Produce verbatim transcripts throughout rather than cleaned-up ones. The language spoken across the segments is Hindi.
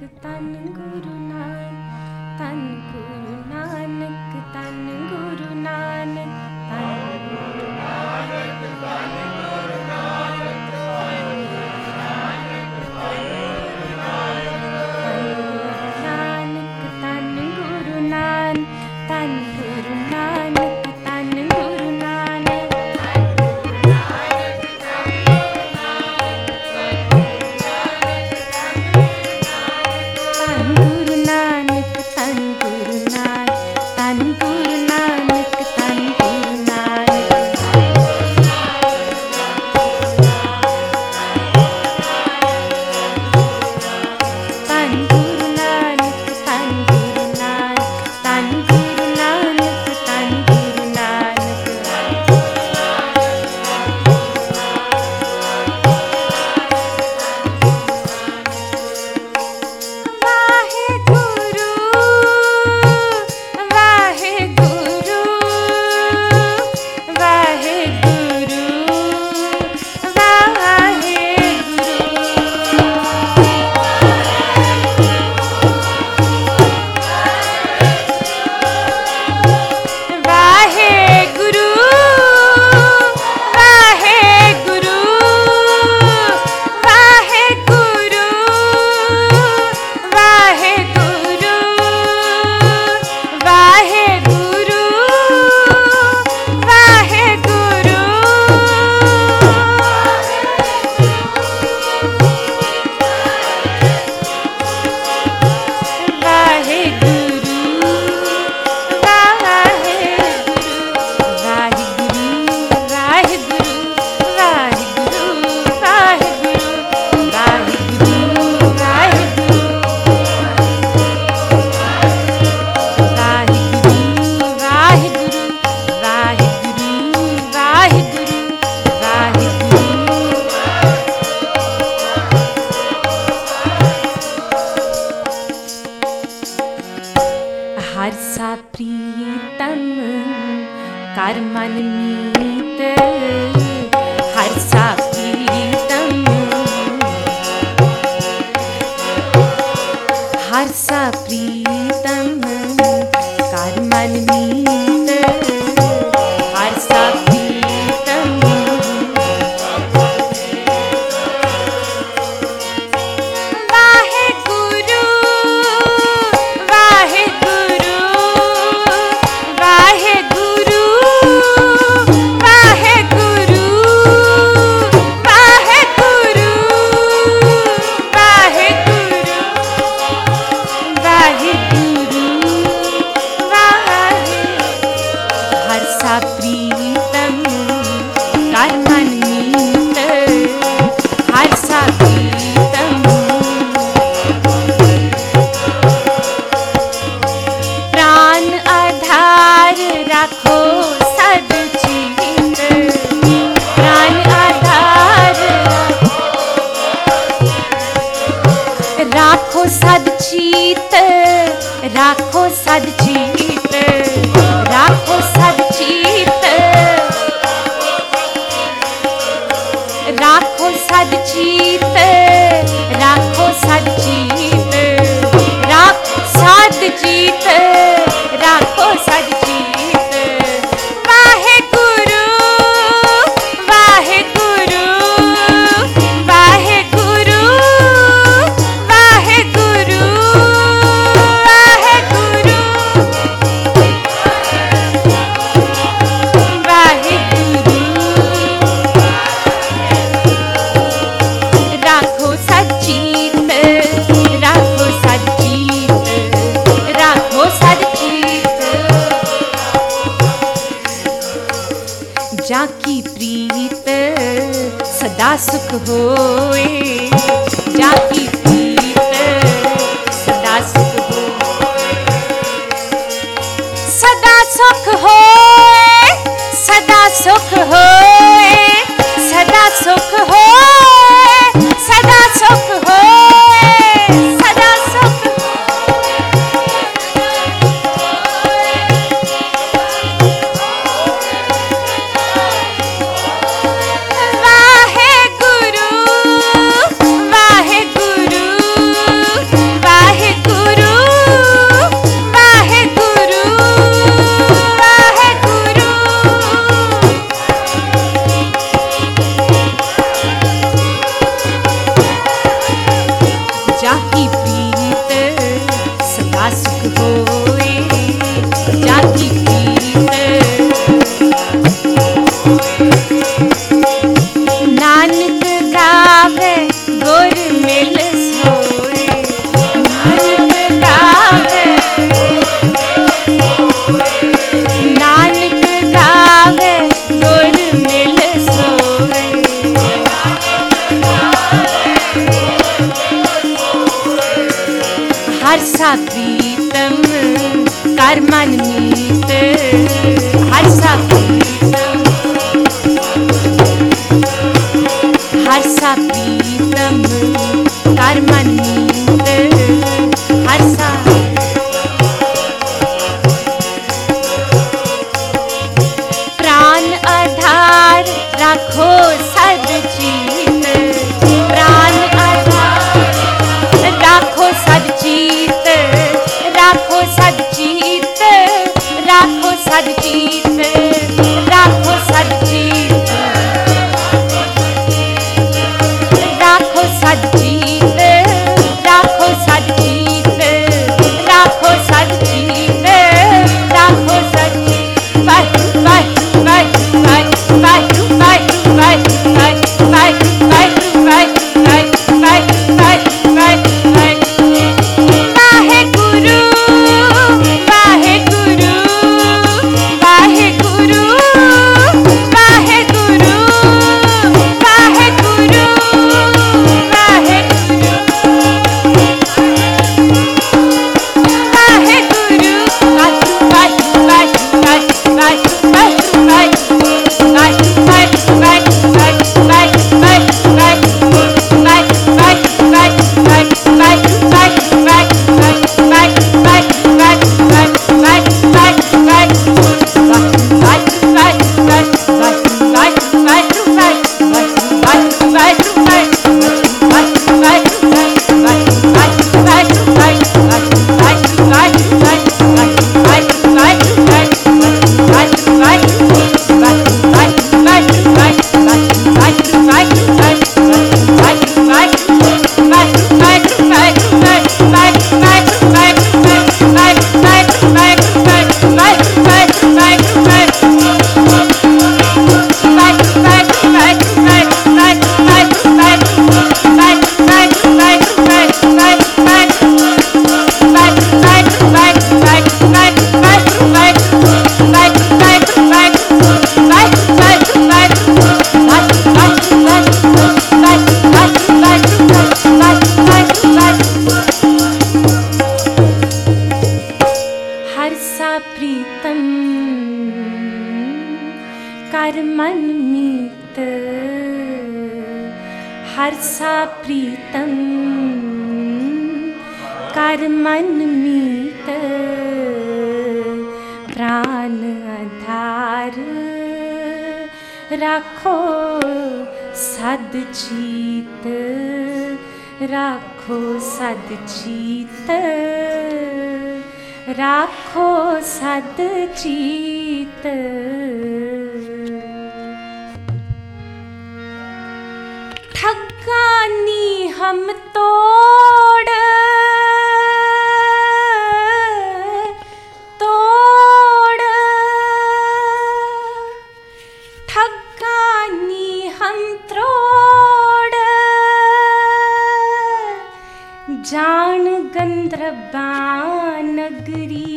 तन गुरु नानक, तन गुरु नानक, तन गुरु नानक, तन गुरु नानक, तन गुरु नानक, तन गुरु नानक, तन गुरु नानक, तन गुरु नानक, कर मन मीत हर सा प्रीतम, हर सा प्रीतम कर मन मीत हर सा प्रीतम, वाहे गुरु वाहे गुरु वाहे गुरु वाहे गुरु वाहे गुरु वाहे गुरु वाहे गुरु वाहे हर सा प्रीतम कर मन मीत हर सा प्रीतम, प्राण आधार राखो सदचित, प्राण आधार राखो सदचित, राखो सदचित, राखो सदचित, राखो सदचित, राखो सदचित, राखो सदचित, राखो सदचित, वाहे गुरु वाहे गुरु वाहे गुरु वाहे गुरु वाहे गुरु वाहे गुरु, राखो सदचित, राखो सदचित, राखो सदचित, जाकी प्रीत सदा सुख होए, जाकी प्रीत सदा सुख होए, सदा सुख होए, सदा सुख होए, सदा सुख होए, सदा सुख होए, सदा सुख वाहे गुरु वाहे गुरु सा प्रीतम कर मन मीत, हर सा प्रीतम हर सा प्रीतम कर मन मीत, हर सा प्राण आधार राखो सद चीत, प्राण आधार राखो सद चीत, राखो सद चीत, राखो सद चीत, राखो सद चीत, राखो सद चीत, राखो सद चीत, राखो सद चीत, राखो सद चीत। वाहिगुरू वाहिगुरू वाहिगुरू वाहिगुरू वाहिगुरू वाहिगुरू वाहिगुरू वाहिगुरू वाहिगुरू वाहिगुरू वाहिगुरू वाहिगुरू कर मन मीत, हर सा प्रीतम कर मन मीत, प्राण आधार राखो सद चीत, राखो सद चीत, राखो सद चीत। ठगानी हम तोड़ तोड़, ठगानी हम त्रोड़, जान गंधर्वा नगरी,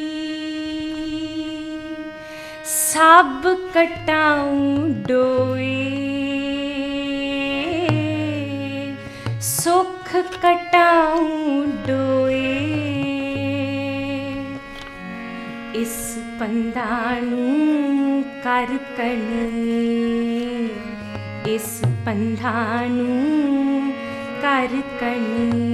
सब कटाऊं डोए, सुख कटाऊं डोए, इस पंधानू कर कण, इस पंधानू कर कण।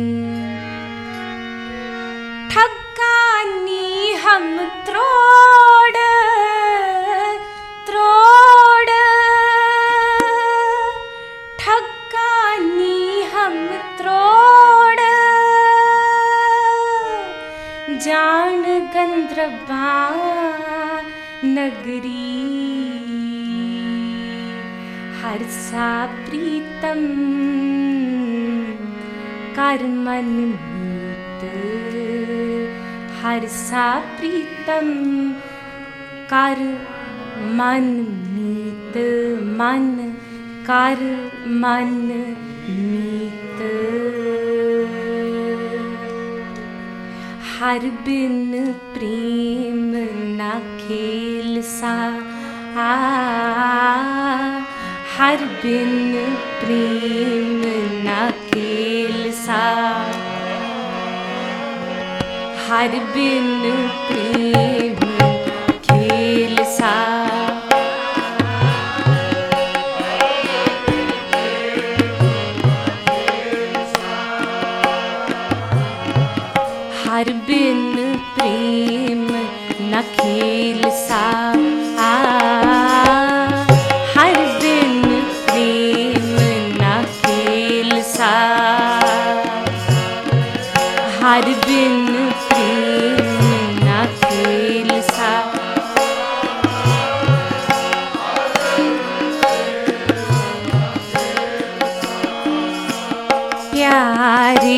ठगानी हम त्रोड़ त्रोड़, ठगानी हम त्रोड़, जान गंधर्वा नगरी, हर सा प्रीतम कर मन मीत, हर सा प्रीतम कर मन मीत, मन कर मन मीत। हर बिन प्रेम न खेल सा, आ हर बिन प्रेम न खेल सा, हर बिन प्रेम खेल सा। हर बिन प्रेम न खेल सा। आ, हर बिन प्रेम न खेल सा। हर बिन प्रेम न खेल सा। प्यारे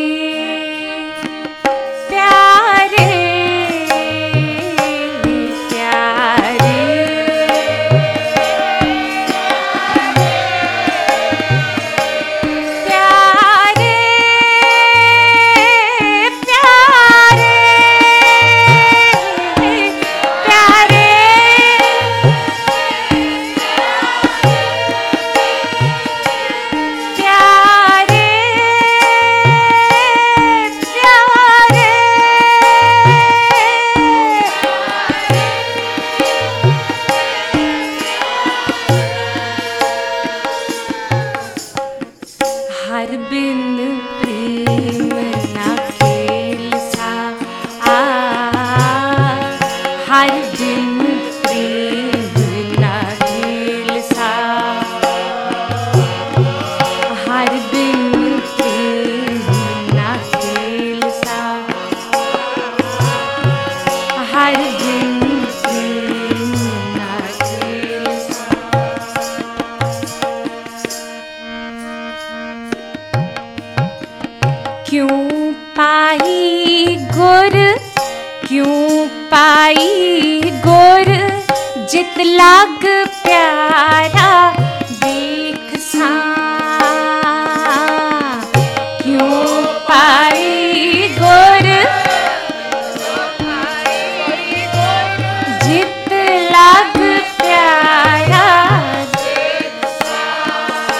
हर बिन प्रेम न खेल सा। आ, हर बिन प्रेम न खेल सा। हर बिन प्रेम न खेल सा। हर बिन प्रेम न खेल सा। क्यों पाई गुर, क्यों पाई गुर, जित लाग प्यारा देख सा। क्यों पाई गुर, जित लाग प्यारा देख सा।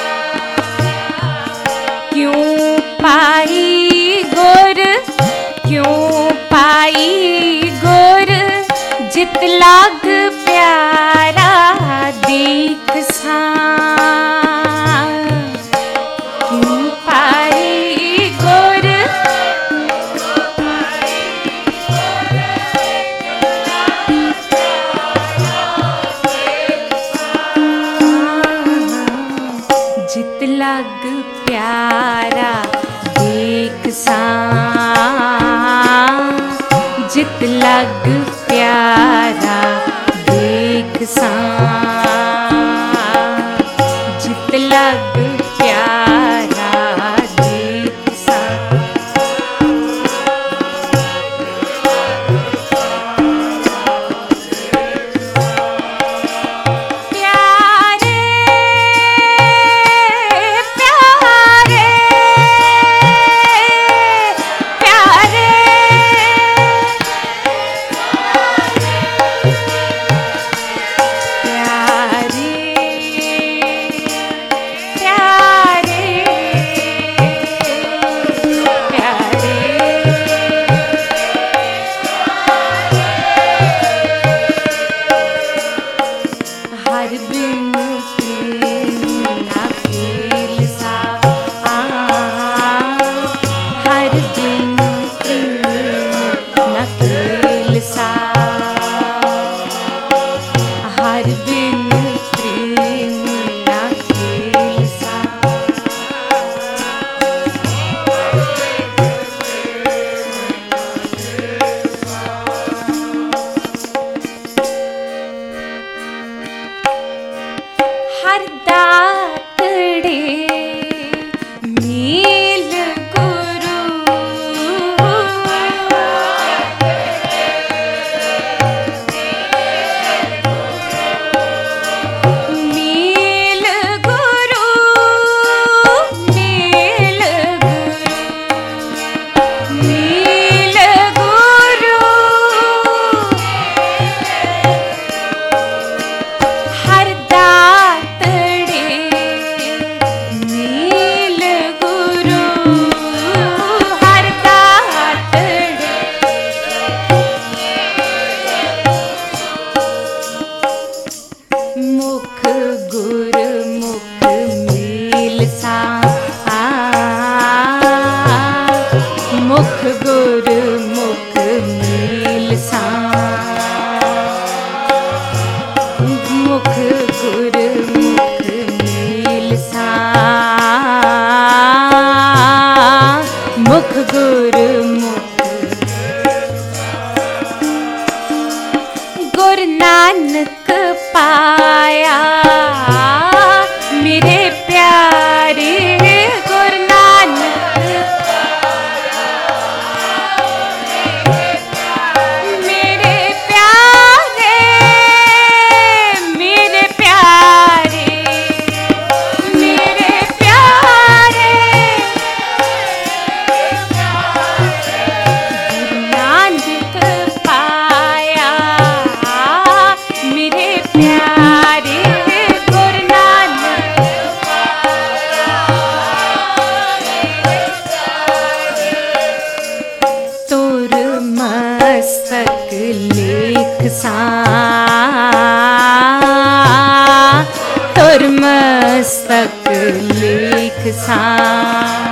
क्यों पाई गुर, क्यों पाई गुर, जित लाग प्यारा देख सा। क्यों पाई गुर, जित लाग प्यारा देख सा। जित लग प्यारा देख सा। जित लग प्यारा देख सा। प्यारे प्यारे प्यारे प्यारे देख सा।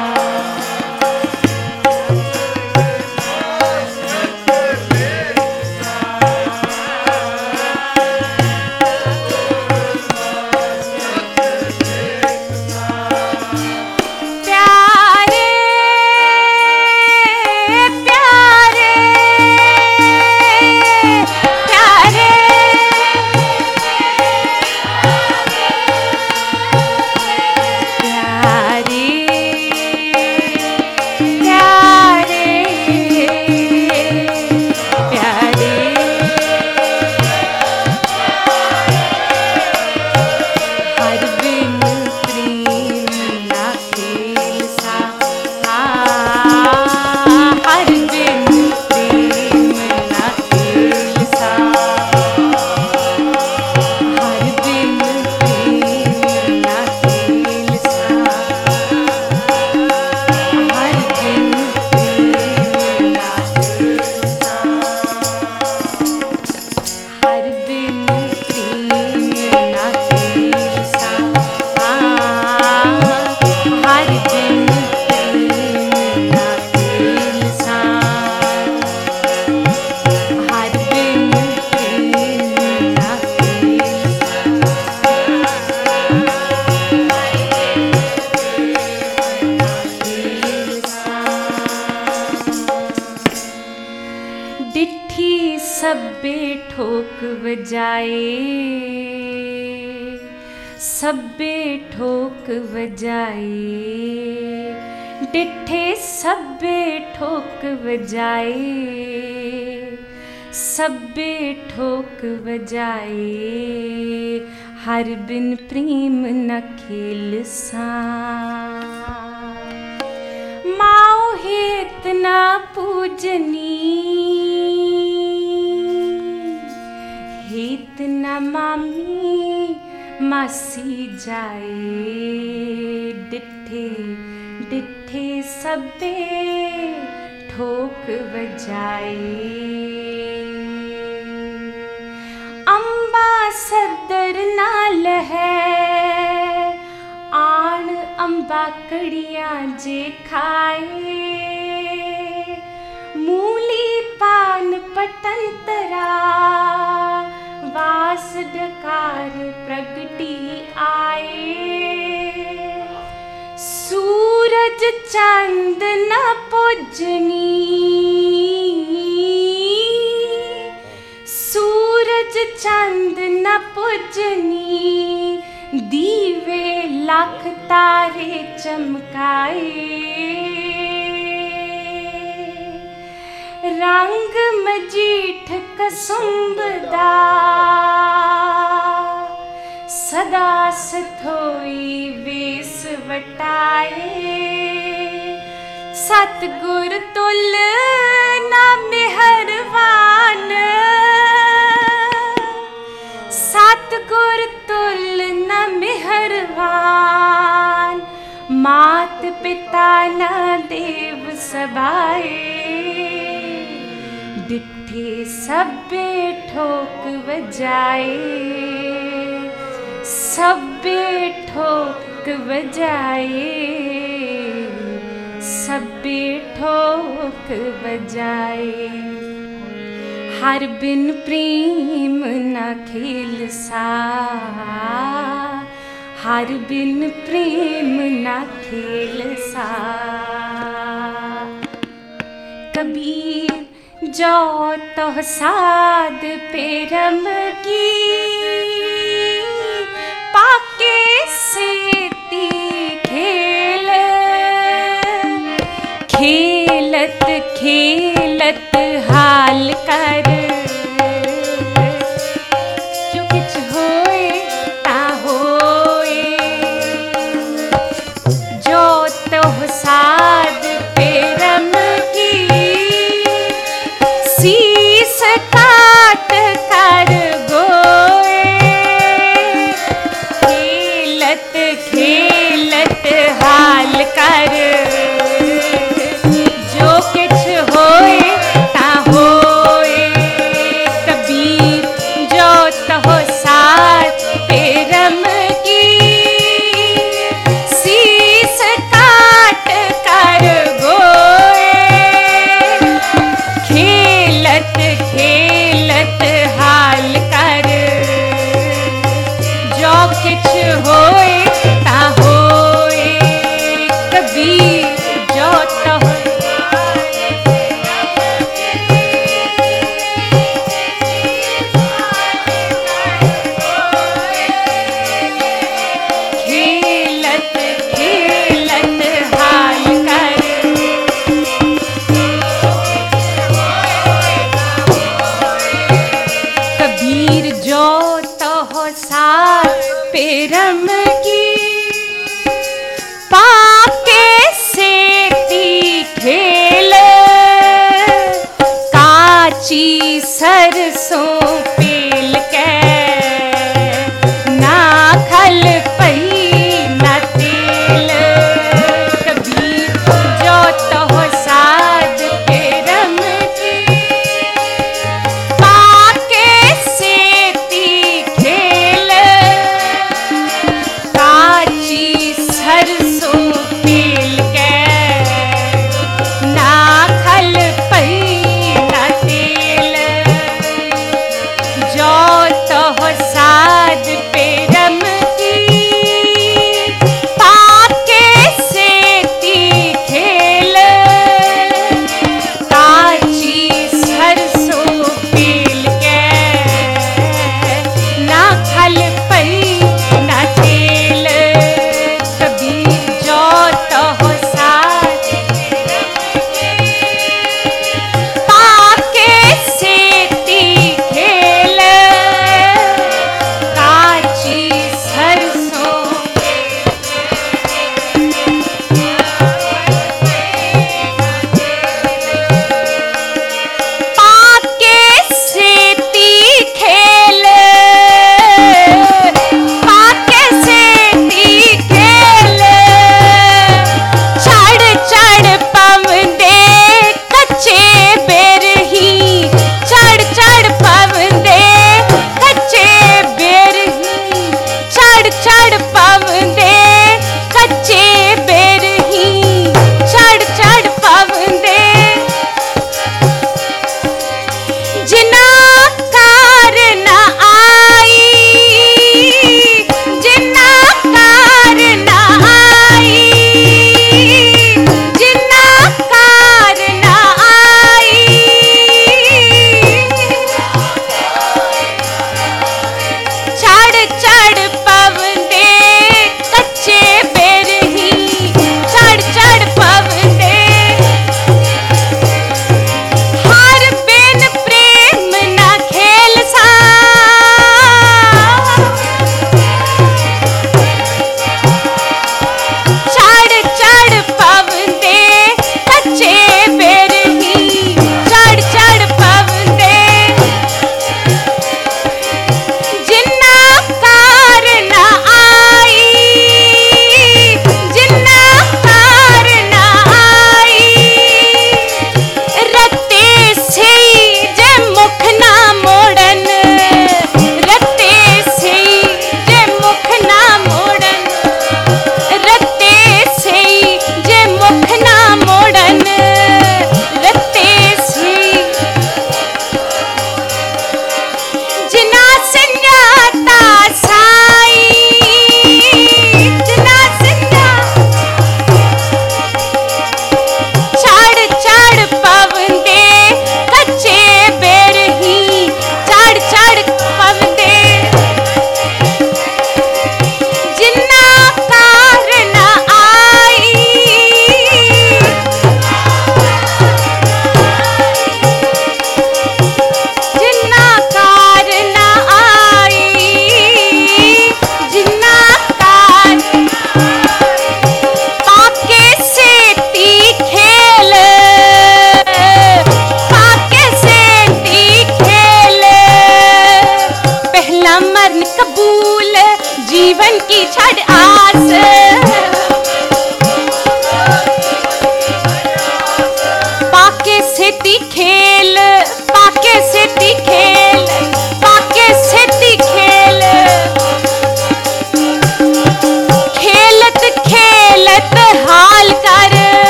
सब्बे ठोक बजाए, सब्बे ठोक बजाए, डिठे सब्बे ठोक बजाए, सब्बे ठोक बजाए, हर बिन प्रेम न खेल सा। माओ हेत न पूजनी, हेत न मामी मासी जाए, डिठे डिठे सब्बे ठोक बजाए। अम्बा सदर नाल है, आन अम्बा कड़ियां जे खाए, मूली पान पटंतरा वास डकार प्रगटी आए। सूरज चंद न पूजनी, सूरज चंद न पूजनी, दीवे लाख तारे चमकाए। रंग मजीठ कसुंबदा सदा सथोई वेस वटाए। सतगुर तुल ना मेहरबान, सतगुर तुल न मेहरबान, मात पिता न देव सभाए। डिठे सब्बे ठोक बजाए, सब्बे ठोक बजाए, सब्बे ठोक बजाए। हर बिन प्रेम न खेल सा, हर बिन प्रेम न खेल सा। कबीर जो तो साध पेरम की, पाके सेती खेल, खेलत खेलत हाल कर, जो कुछ होए ता होए। जो तो साध पेरम की, शीस काट कर गोए, खेलत खेलत हाल कर, जो किछ होए ता होए। सरसों पील के ना खल पई ना तेल। कबीर जो तो साज के रमती पाके सेती खेल। काची सरसों पील के ना खल पई ना तेल।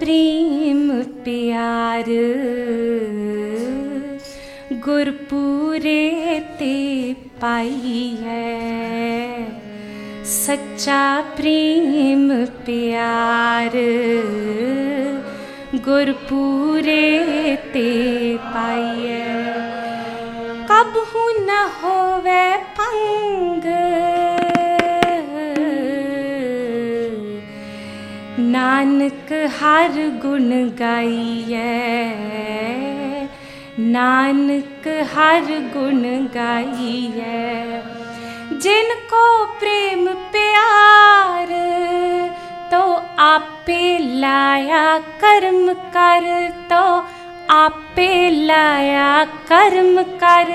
प्रेम प्यार गुरपूरे ते पाई है। सच्चा प्रेम प्यार गुरपूरे ते पाई है। कबहू न होवे पंग नानक हर गुण गाइए। नानक हर गुण गाइए। जिनको प्रेम प्यार तो आपे लाया कर्म कर, तो आपे लाया कर्म कर।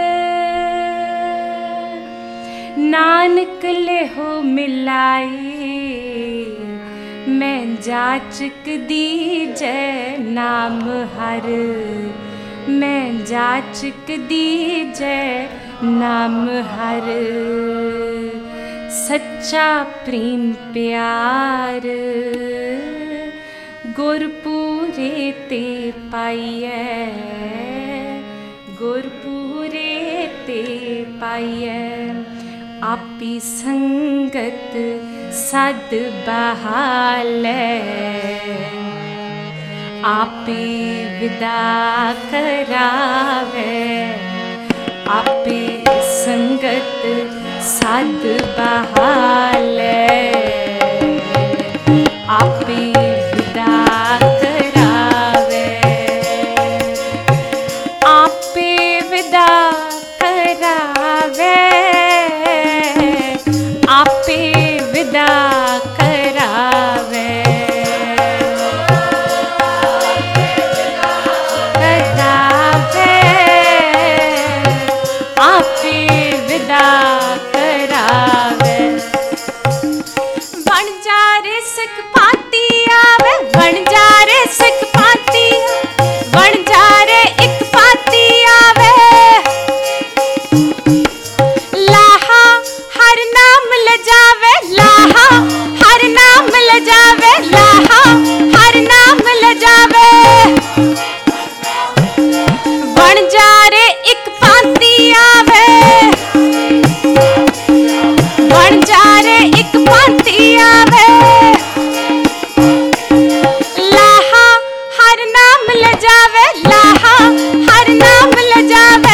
नानक लेहो मिलाई मैं जाचक दीजै नाम हर। मैं जाचक दीजै नाम हर। सच्चा प्रेम प्यार गुरपूरे ते पाइयै। गुरपूरे ते पाइयै। आपी संगत सद बहालै। आपे विदा करावे। आपे संगत सद बहालै। आपे विदा करावे। आपे विदा करावे। आपे विदा करावे। करावे। आपे विदा करावे। बन जा रे सिख पाती आवे। बन जा रे सिख पाती। बन जा रे इक पाती आवे। लाहा हर नाम लजावे। लाहा हर नाम लजावे। लाहा हर नाम लजावे। बन जा रे इक पाती आवे। बन जा रे इक पाती आवे। लाहा हर नाम लजावे। लाहा हर नाम लजावे।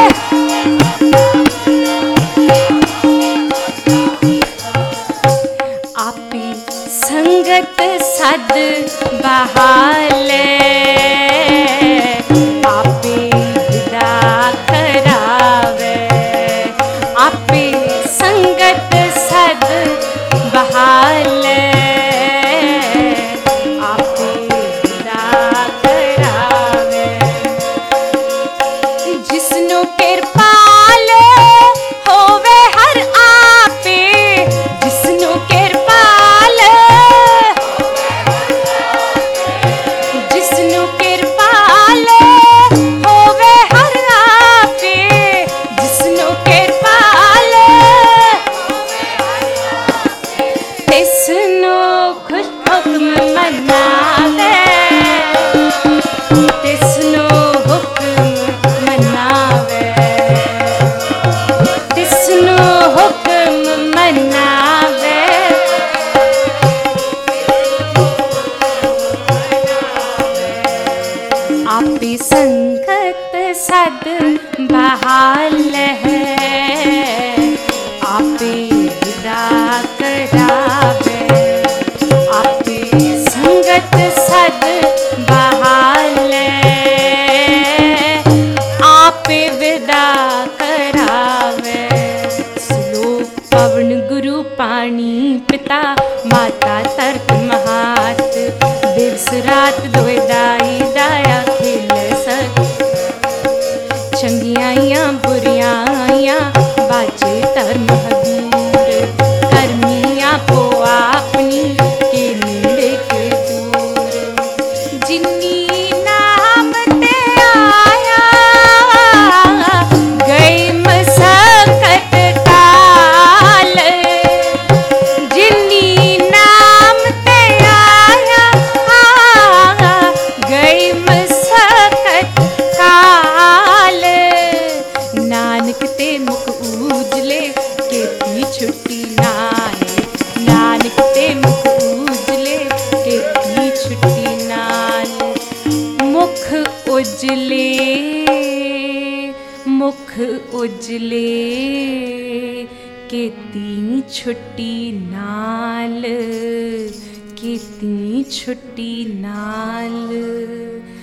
आपी संगत सद बहालै। आपे विदा करावे। आपे संगत सद बहालै। आपे विदा करावे। जिसनु किरपाल होवे हर आपे। जिसनु किरपाल। जिसनु किरपाल होवे हर आपे। जिसनु किरपाल। तिसनु खुश हुक्म मनावे। तिसनु हुक्म मनावे। तिसनु हुक्म मनावे। आपी संगत सद बहालै। आपे विदा करावे। आपे संगत सद बहालै। आपे विदा करावे। श्लोक पवन गुरु पानी पिता माता तरत महात। दिवस रात दोए दाई दाया खेल सक। चंगियां बुरियां बाजे धर्म हजूर। कर्मियां को अपनी के नेड़े के दूर। जिन्नी नाम ते आया गई मसकत काल। जिन्नी नाम ते आया ਉਜਲੇ ਮੁਖ ਉਜਲੇ ਕੀਤੀ ਛੁੱਟੀ ਨਾਲ ਕੀਤੀ ਛੁੱਟੀ ਨਾਲ